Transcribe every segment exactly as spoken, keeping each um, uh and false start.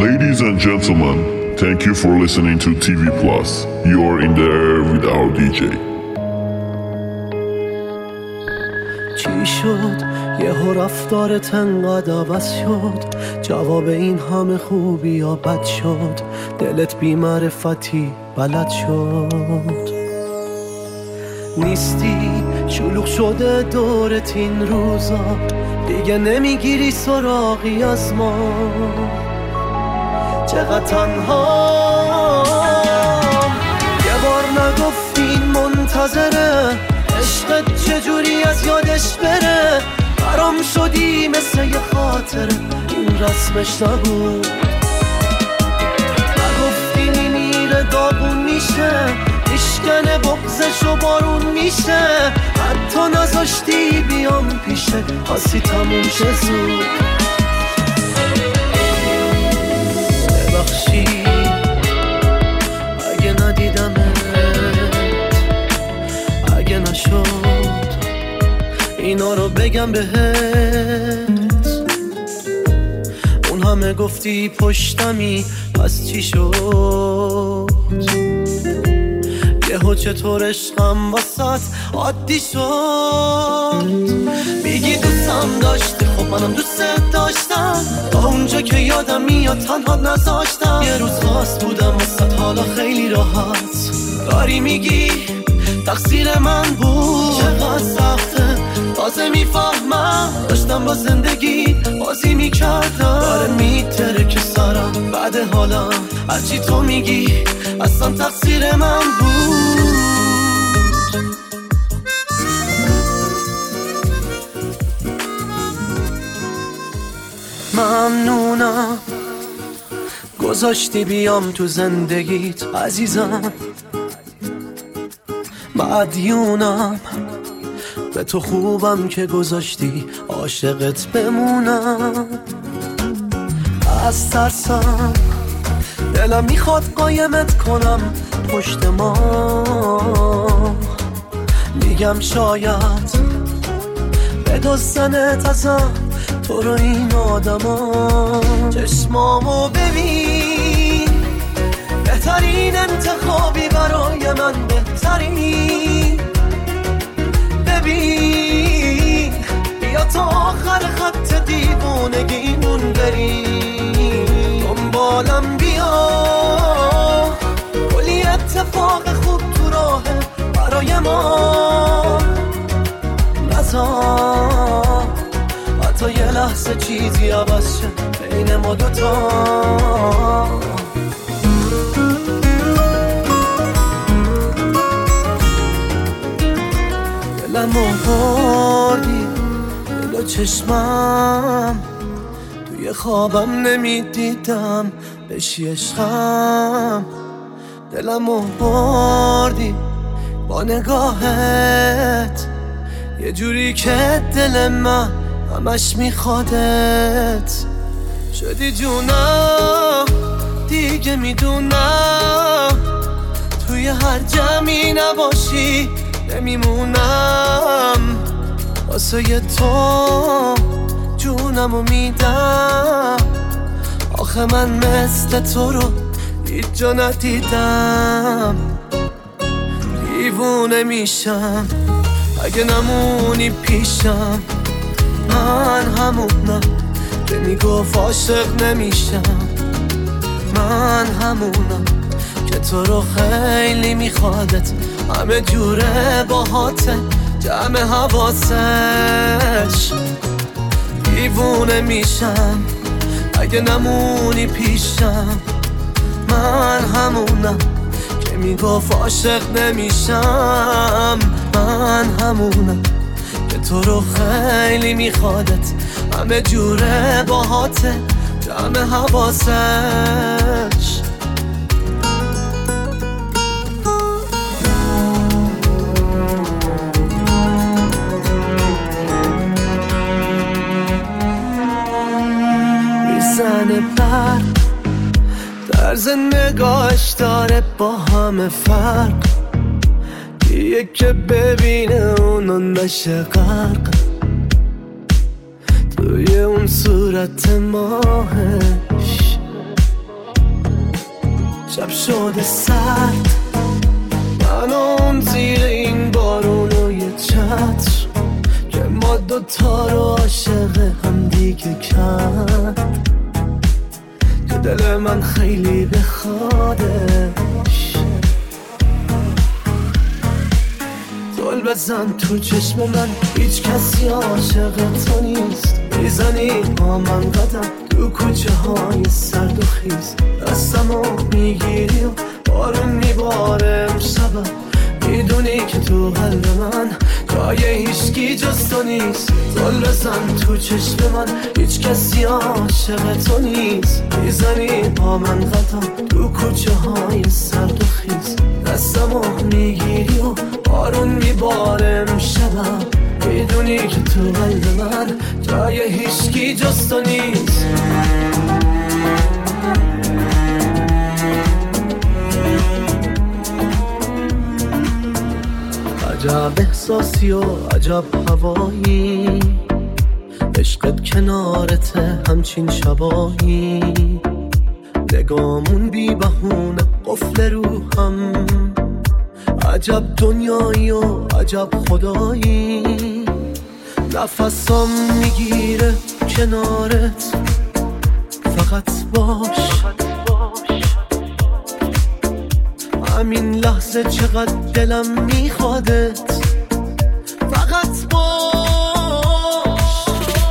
Ladies and gentlemen, thank you for listening to تی وی Plus. You are in the air with our دی جی. چی شد؟ یهو رفتارت انقدر عوض شد، جواب این همه خوبی یا بد شد، دلت بی معرفتی بلد شد. نیستی، شلوغ شده دورت این روزا، دیگه نمیگیری سراغی از ما. چقدر تنها یه بار نگفتین منتظره، عشقت چجوری از یادش بره، برام شدی مثل یه خاطره، این رسمش نبود. نگفتین میره داغون میشه، میشکنه بغزش و بارون میشه، حتی نذاشتی بیام پیشه، خاصی تموم شه زود. ببخشی اگه ندیدمت، اگه نشد اینا رو بگم بهت. اون همه گفتی پشتمی، پس چی شد؟ یهو چطور عشقم واسط عادی شد؟ میگی دوستم داشتی، خب منم دوست داشتم، تا اونجا که یادم میاد تنها نذاشتم. یه روز خاص بودم واسط، حالا خیلی راحت داری میگی تقصیر من بود. چقدر سخته تازه میفهمم، داشتم با زندگی بازی میکردم، داره میتره که سرم بعد حالا هرچی تو میگی اصلا تقصیر من بود. ممنونم گذاشتی بیام تو زندگیت عزیزم، مدیونم به تو، خوبم که گذاشتی عاشقت بمونم. از ترسم دلم میخواد قایمت کنم پشت ما، میگم شاید بدزدنت ازم تو رو این آدما. چشمامو ببین، بهترین انتخابی برای من، بهترین. ببین بیا تا آخر خط دیوونگیمون بریم، دنبالم بیا، کلی اتفاق خوب تو راهه برای ما. نذار حتی یه لحظه چیزی عوض شه بین ما دوتا. دلمو بردی دل و چشمم، توی خوابم نمیدیدم بشی عشقم. دلمو بردی با نگاهت، یه جوری که دل من همش میخوادت. شدی جونم دیگه میدونم، توی هر جمعی نباشی نمیمونم. واسه تو جونمو میدم، آخه من مثل تو رو هیچ جا ندیدم. دیوونه میشم اگه نمونی پیشم، من همونم که میگفت عاشق نمیشم. من همونم که تو رو خیلی میخوادت، همه جوره باهاته جمع حواسش. دیوونه میشم اگه نمونی پیشم، من همونم که میگفت عاشق نمیشم. من همونم که تو رو خیلی میخوادت، همه جوره باهاته جمع حواسش. میزنه بر طرز نگاهش داره با همه فرق، یه که ببینه اونو نشه غرق توی اون صورت ماهش. شب شده سرد، من اون زیر این بارون و یه چتر که ما دوتا رو عاشق هم دیگه کرد، که دل من خیلی بخوادش. دل بزن تو چشم من، هیچ کسی عاشق تو نیست. میزنی با من قدم تو کوچه های سرد و خیز، دستمو میگیری و بارون میباره امشبم. میدونی که تو قلب من جای هیچکی جز تو نیست. دل بزن تو چشم من، هیچ کسی عاشق تو نیست. میزنی با من قدم تو کوچه های سرد و خیز، دستمو میگیری و بارون میباره امشبم. میدونی که تو قلب من جای هیچکی جز تو نیست. عجب احساسی و عجب هوایی، عشقت کنارته همچین شبایی. نگامون بی بهونه قفل روحم، عجب دنیایی و عجب خدایی. نفسم میگیره کنارت، فقط باش. همین لحظه چقدر دلم میخوادت، فقط باش.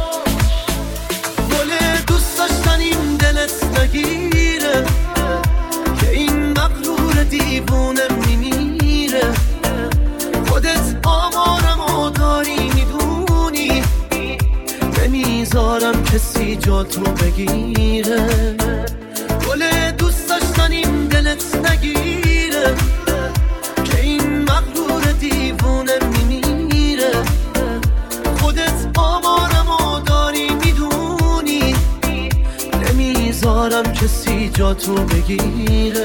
گل دوست داشتنیم دلت نگیره، که این مغرور دیوونه میمیره. خودت آمارمو داری میدونی، نمیذارم کسی جا تو بگیره. گل دوست داشتنیم دلت نگیره، که این مغرور دیوونه میمیره. خودت آمارمو داری میدونی، نمیذارم کسی جا تو بگیره.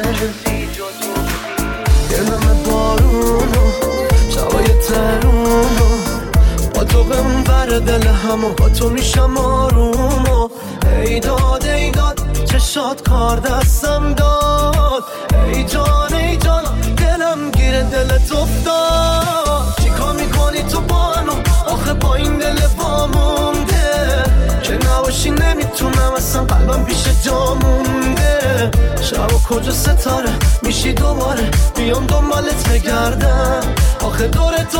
یه نمه بارونو شبای ترونو، با تو بمبر دل همو، با تو میشم آرومو. ای داد ای داد چشات کار دستم داد. ای جان ای جان دلم گیره دلت افتاد. چیکار میکنی تو با منو آخه با این دل وامونده، که نباشی نمیتونم اصلا قلبم پیش جا مونده. شب و کجا ستاره میشی دوباره، بیام دنبالت بگردم آخه دور تو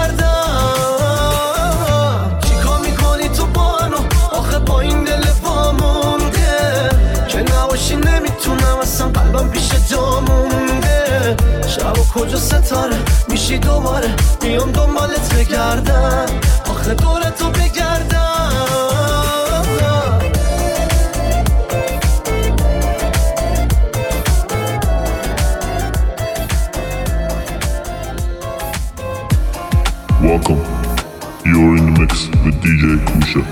بگردم. چیکار میکنی تو با منو آخه با این دل وامونده، که نباشی نمیتونم اصلا قلبم پیش جا مونده. شب و کجا ستاره میشی دوباره، بیام دنبالت بگردم آخه دور تو بگردم. Welcome. You're in the mix with دی جی Kusha.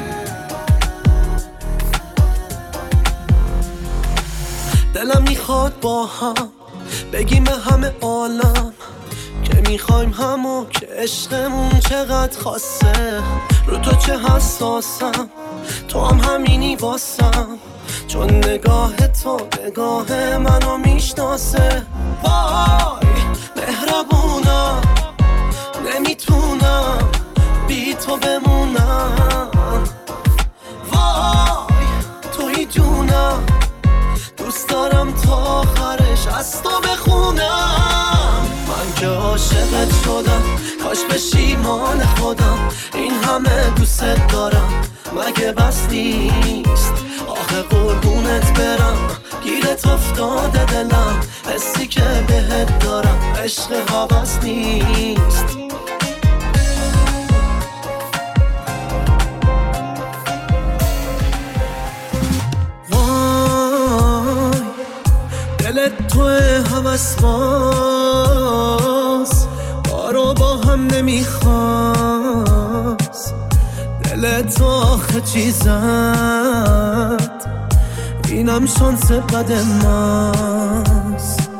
دلم میخواد با هم بگیم به همه عالم که میخوایم همو، که عشقمون چقدر خاصه. رو تو چه حساسم، تو هم همینی واسم، چون نگاه تو نگاه منو میشناسه. وای مهربونم، نمیتونم بی تو بمونم. وای توی جونم، دوست دارم تا آخرش از تو بخونم. من که عاشقت شدم، کاش بشی مال خودم. این همه دوست دارم مگه بس نیست؟ آخه قربونت برم گیرت افتاده دلم. حسی که بهت دارم عشق هوس نیست. دلت توی هوس باز، بارو با هم نمیخواست. دلت آخه چی زد، اینم شانس بد ماست.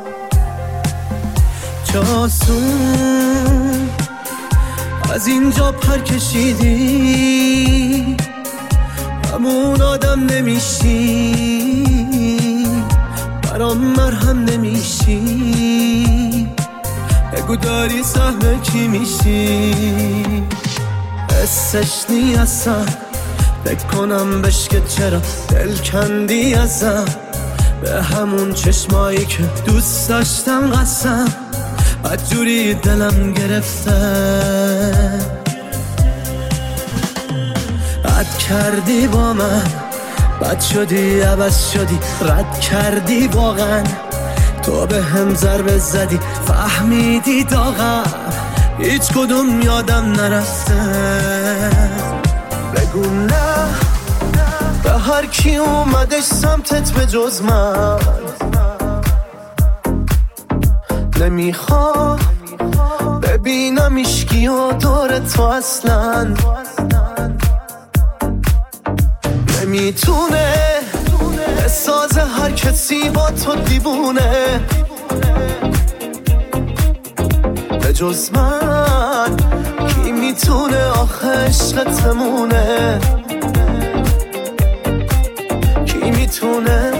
چه آسون از اینجا پر کشیدی، همون آدم نمیشی. برام مرهم نمیشی، بگو داری سهم کی میشی. حسش نیستم فکر کنم بهش که چرا دل کندی ازم، به همون چشمایی که دوست داشتم قسم بدجوری دلم گرفته. بد کردی با من، بد شدی عوض شدی، رد کردی واقعا. تو به هم ضربه زدی فهمیدی داغم، هیچ کدوم یادم نرفته. بگو نه به هر کی اومدش سمتت به جز من، نمیخوام ببینم ایشکی و دور تو اصلا. نمیتونه بسازه هر کسی با تو دیوونه، به جز من کی میتونه آخه عشقتمونه، کی میتونه.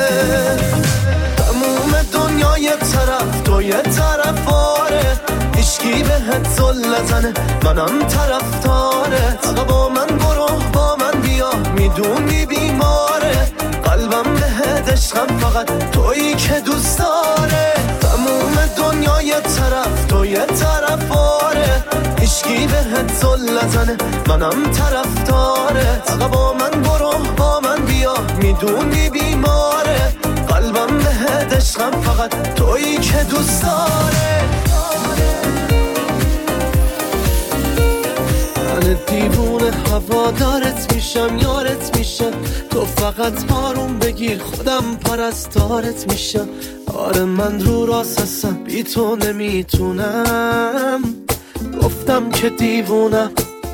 تموم دنیا یه طرف تو یه طرف آره، هیچکی بهت زل نزنه منم طرفدارت. آقا با من برو با من بیا، میدونی بیماره قلبم بهت عشقم فقط تویی که دوست داره. تموم دنیا یه طرف تو یه طرف آره، هیچکی بهت زل نزنه منم طرفدارت. آقا با من برو با من بیا، میدونی بیماره قلبم بهت عشقم فقط تویی که دوست داره. من دیوونه هوادارت میشم یارت میشم، تو فقط آروم بگیر خودم پرستارت میشم. آره من رو راستم بی تو نمیتونم، گفتم که دیوونم.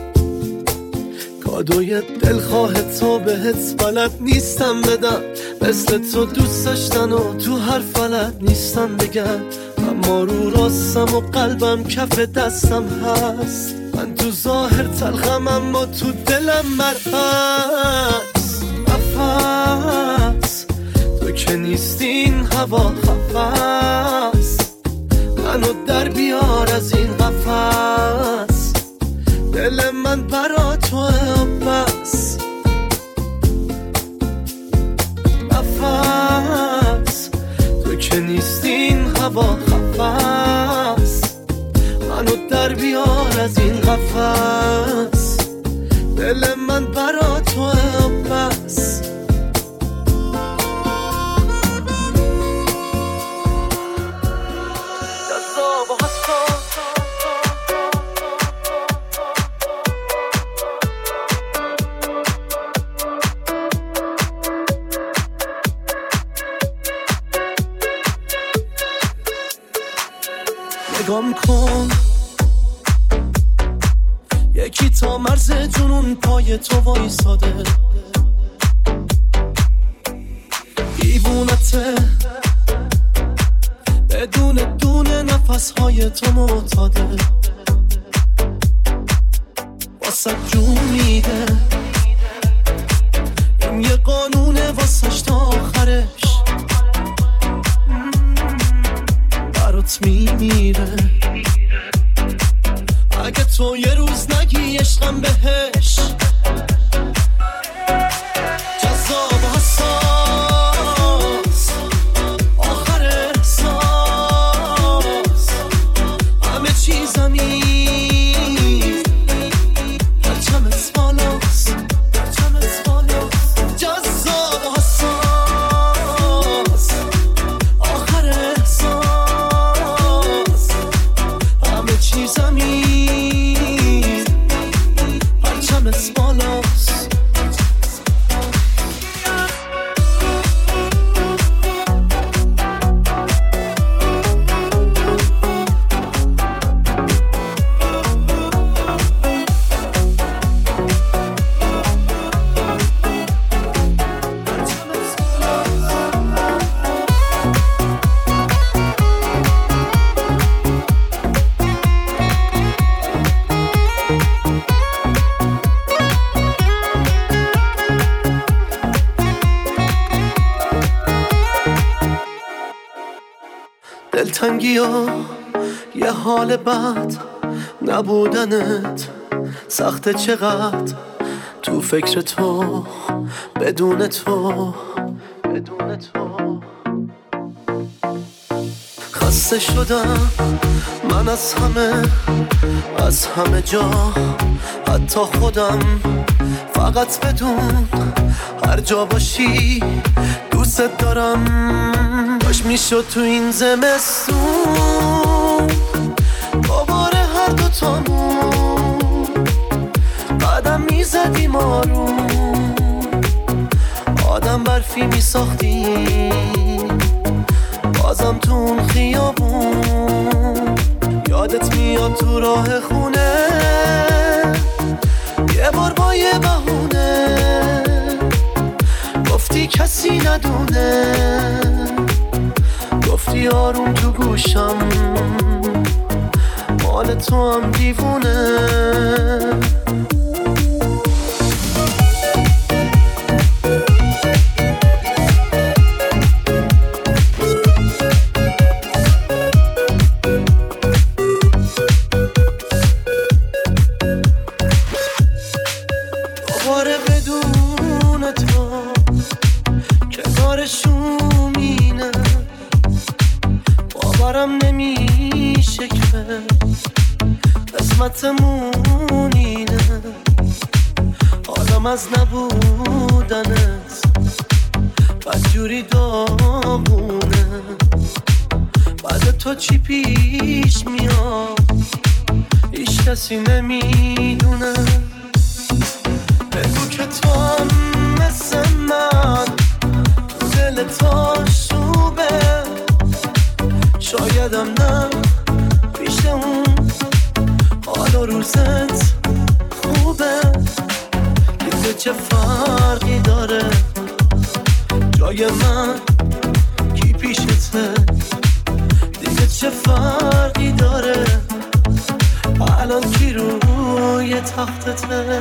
کادوی دلخواه تو بهت بلد نیستم بدم، مثل تو دوست داشتن و تو هر فلت نیستم بگم. اما رو راستم و قلبم کف دستم هست، من تو ظاهر تلخم اما تو دلم مرهست. نفس تو که نیستین هوا خفست، منو در بیار از این قفس. دل من برا تو بس، نفس تو که نیستین هوا خفست، منو در بیار از این قفس. دل من برا تو بس. نگام کن یکی تا مرز جنون پای تو وایساده، دیوونته بدون دونه نفسهای تو معتاده. واسه جون میده این یه قانونه واسش تا آخرش، برات میمیره اگه تو یه روز نگی عشقم بهش. جذاب و حساس آخر احساس، همه چیزمی پرچمت بالاست، پرچمت بالاست. جذاب و حساس آخر احساس، همه چیزمی دلتنگی ها یه حال بد نبودنت سخت چقدر تو فکر تو بدون تو بدون تو خسته شدم من از همه از همه جا حتی خودم فقط بدون هر جا باشی دوست دارم باش میشد تو این زمستون دوباره هر دوتامون قدم میزدیم آروم آدم برفی میساختیم بازم تو اون خیابون یادت میاد تو راه خونه یه بار با یه بهونه گفتی کسی ندونه گفتی آروم تو گوشم مال تو هم دیوونه قسمتمون اینه آدم از نبودنت بدجوری داغونه بعد تو چی پیش میاد هیچ کسی نمیدونه بگو که تو هم مثل من تو دل تاشوبه شایدم نه پیش اون حال و روزت خوبه دیگه چه فرقی داره جای من کی پیشته دیگه چه فرقی داره الان کی روی تختته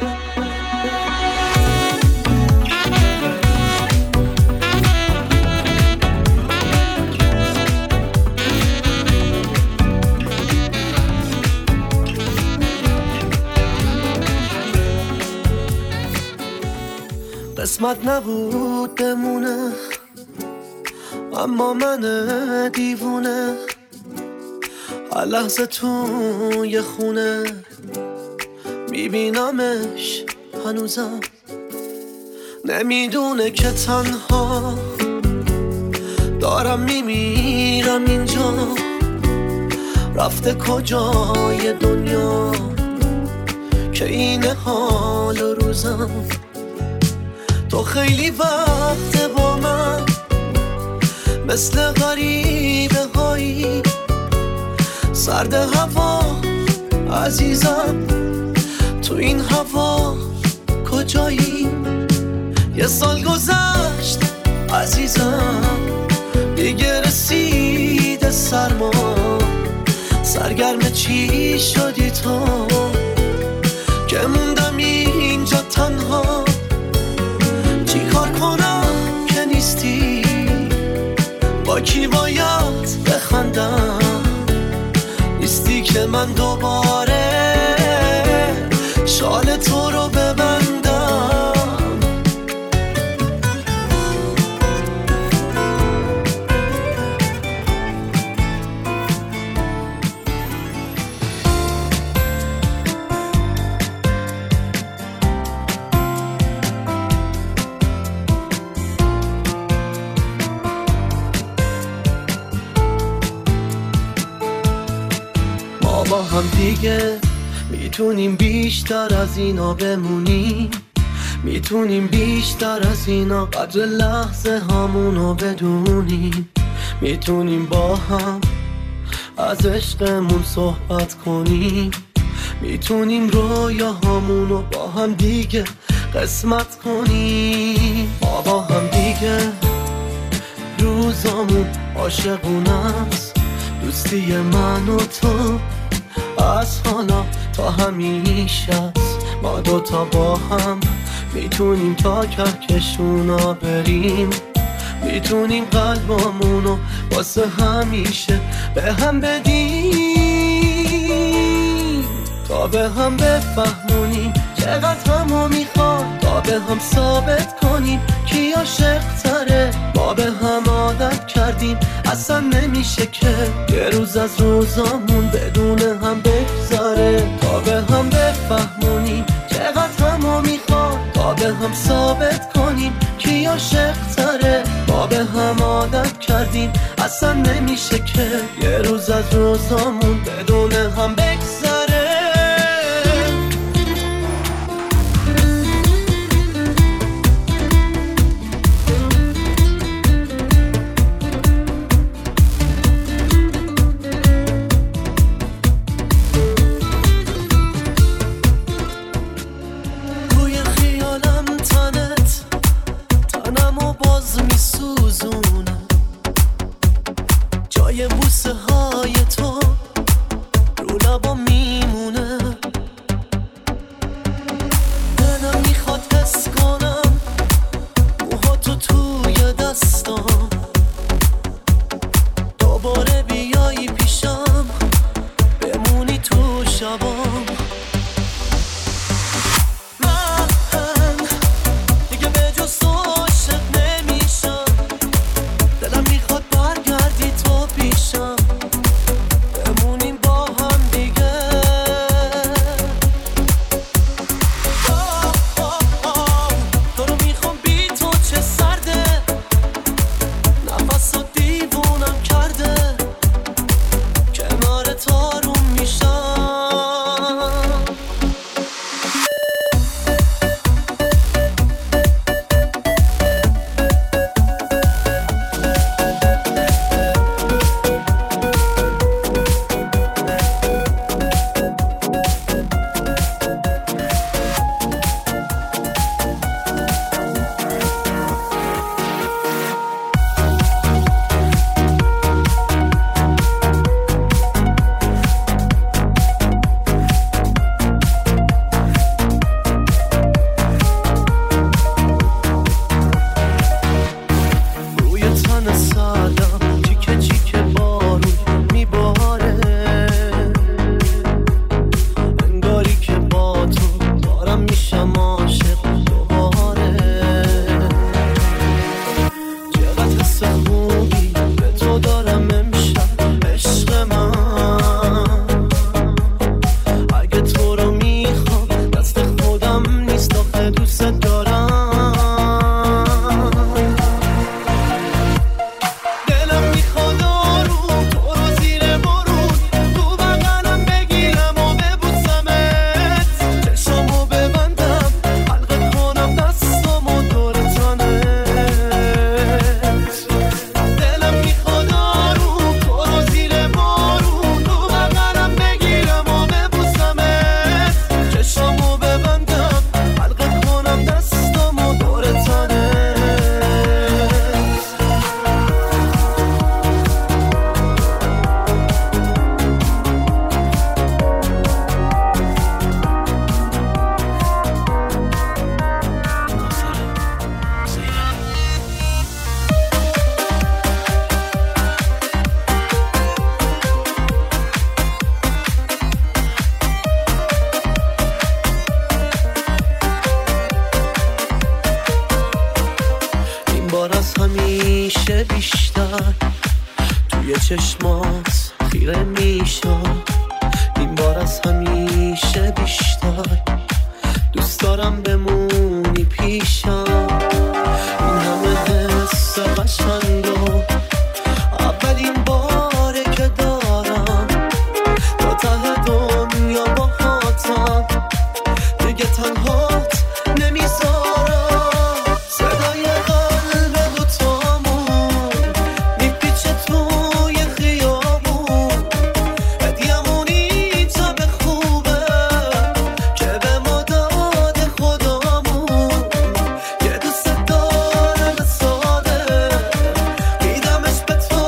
قسمت نبود بمونه اما من دیوونه هر لحظه توی خونه میبینمش هنوزم نمیدونه که تنها دارم میمیرم اینجا رفته کجای دنیا که این حال و روزم تو خیلی وقت با من مثل غریبه هایی سرد هوا عزیزم تو این هوا کجایی یه سال گذشت عزیزم دیگه رسیده سرما سرگرم چی شدی تو که موندم اینجا تنها چی کار کنم که نیستی با کی باید بخندم نیستی که من دوباره شال تو رو ببندم با هم دیگه میتونیم بیشتر از اینا بمونیم میتونیم بیشتر از اینا قدر لحظه هامونو بدونیم میتونیم با هم از عشقمون صحبت کنیم میتونیم رویاهامونو با هم دیگه قسمت کنیم ما با هم دیگه روزامون عاشقونست دوستی من و تو از حالا تا همیشه ما دوتا با هم میتونیم تا کهکشونا بریم میتونیم قلبامونو واسه همیشه به هم بدیم، تا به هم بفهمونیم چقدر همو میخواد، تا به هم ثابت کنیم کی عاشق تره. ما به هم عادت کردیم اصلا نمیشه که یه روز از روزامون بدون هم بگذره، تا به هم بفهمونیم چقدر همو میخواد، تا به هم ثابت کنیم کی عاشق تره. ما به هم عادت کردیم اصلا نمیشه که یه روز از روزامون بدون هم بگذره. همیشه بیشتر توی چشمات خیره میشم، این بار از همیشه بیشتر دوست دارم بمونی پیشم. این همه حس قشنگو اولین باره که دارم، تا ته دنیا با هاتم دیگه تنهات نمیذارم. صدای قلب دوتامون میپیچه توی خیابون، هدیه‌مونی تا به خوبه که به ما داده خدامون. یه دوست دارم ساده میدمش به تو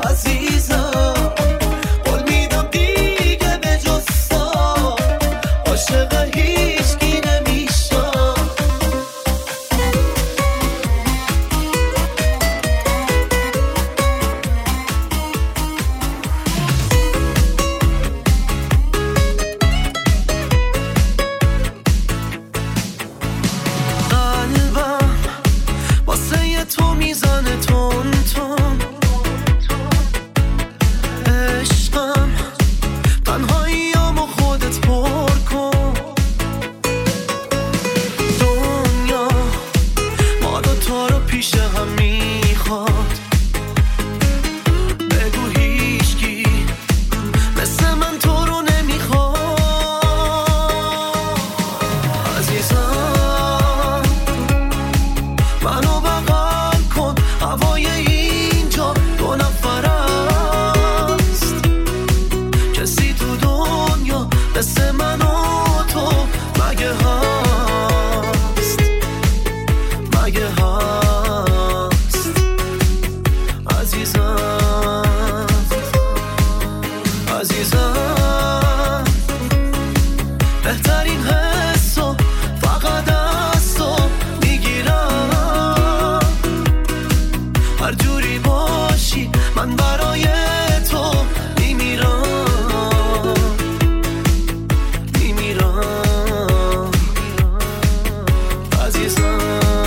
عزیزم، قول میدم دیگه به جز تو عاشق هیچکی نمیشم. مگه هست مگه هست عزیزم عزیزم بهترین حسو فقط از تو میگیرم هر جوری باشی من برای تو میمیرم میمیرم عزیزم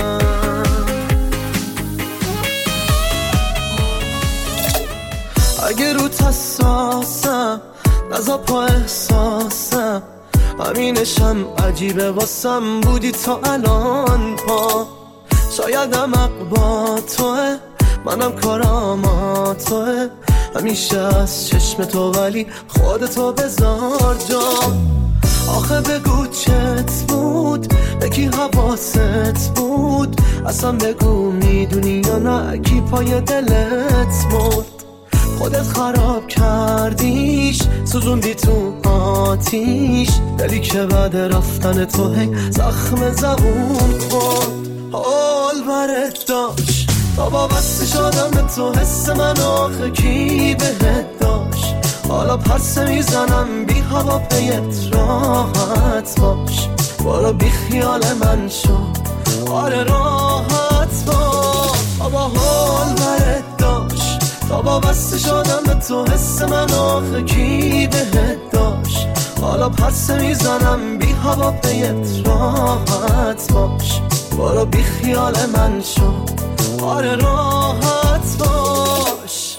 اگه رو حساسم نزا پا احساسم همینشم عجیبه واسم بودی تا الان پا شایدم عقبا توه منم کارام توه همیشه از چشم تو ولی خودتو بذار جا آخه بگو چت بود بگی حواست بود اصلا بگو میدونی یا نه کی پای دلت بود خودت خراب کردیش سوزوندی تو آتیش دلی که بعد رفتن تو هی زخم زبون خورد حال برت داشت تا وابسته شدم به تو حس من آخه کی بهت داشت حالا پرسه میزنم بی هوا پیت راحت باش برو بی خیال من شو آره راحت باش بابا حال برت داشت تا وابسته شدم به تو حس من آخه کی بهت داشت حالا پرسه میزنم بی هوا پیت راحت باش برو بی خیال من شو آره راحت باش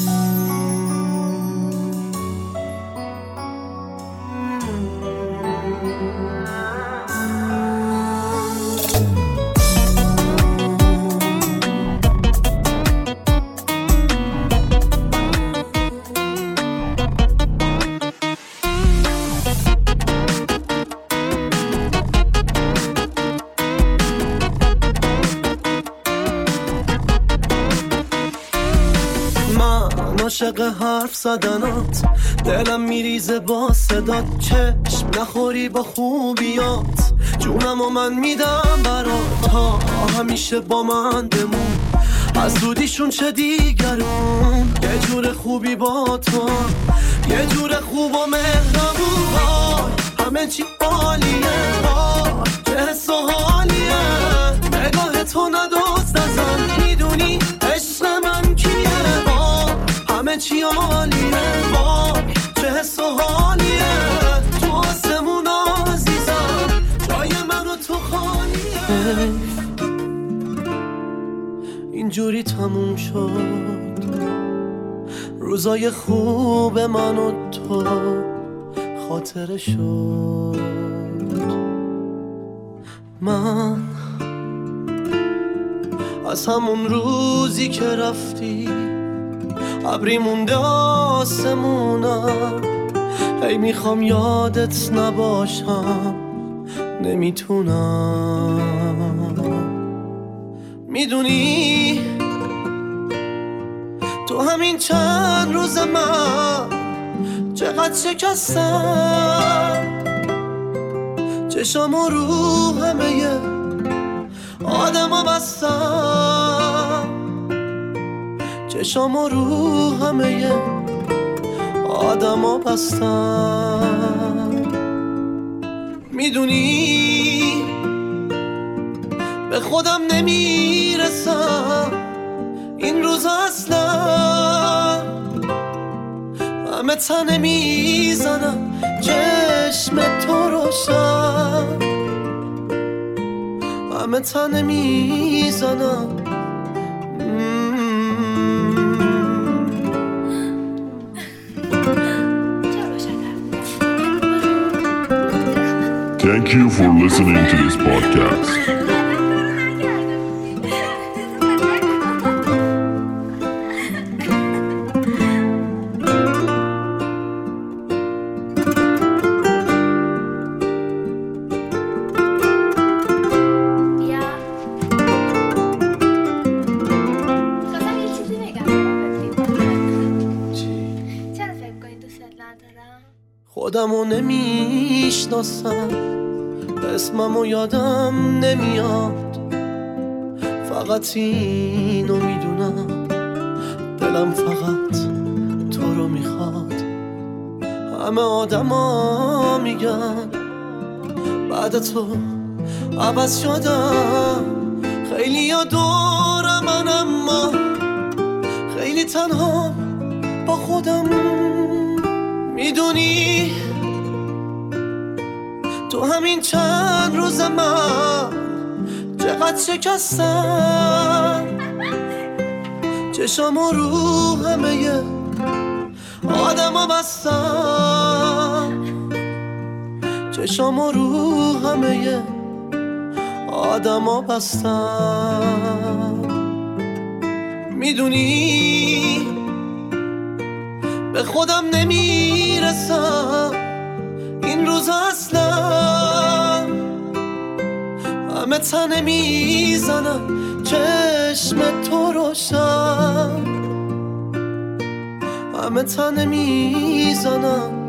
عاشق حرف زدنات دلم میریزه با صدات چشم نخوری با خوبیات جونم و من میدم برات ها همیشه با من بمون از دودیشون چه دیگرون یه جور خوبی با تو یه جور خوب و مهربون همه چی عالیه چه حس و حالیه نگاه تو ندوز نزن میدونی عشق من کیه همه چی عالیه وای چه حس و حالیه تو آسمون عزیزم جای من و تو خالیه اینجوری تموم شد روزای خوب من و تو خاطره شد من از همون روزی که رفتی ابری مونده آسمونم هی میخوام یادت نباشم نمیتونم میدونی تو همین چند روز من چقدر شکستم چشامو رو همه آدما بستم چشامو رو همه آدما بستم میدونی به خودم نمیرسم این روز اصلا همه تنه میزنم چشم تو روشن همه تنه میزنم Thank you for listening to this podcast. خودمو نمیشناسم اسممو یادم نمیاد، فقط اینو میدونم دلم فقط تو رو میخواد. همه آدما میگن بعد تو عوض شدم، خیلی یا دور من اما خیلی تنها با خودم. میدونی تو همین چند روز من چقدر شکستم، چشامو رو همه آدما بستم، چشامو رو همه آدما بستم. میدونی به خودم نمیرسم این روز اصلا، همه تنه میزنم چشم تو روشن، همه تنه میزنم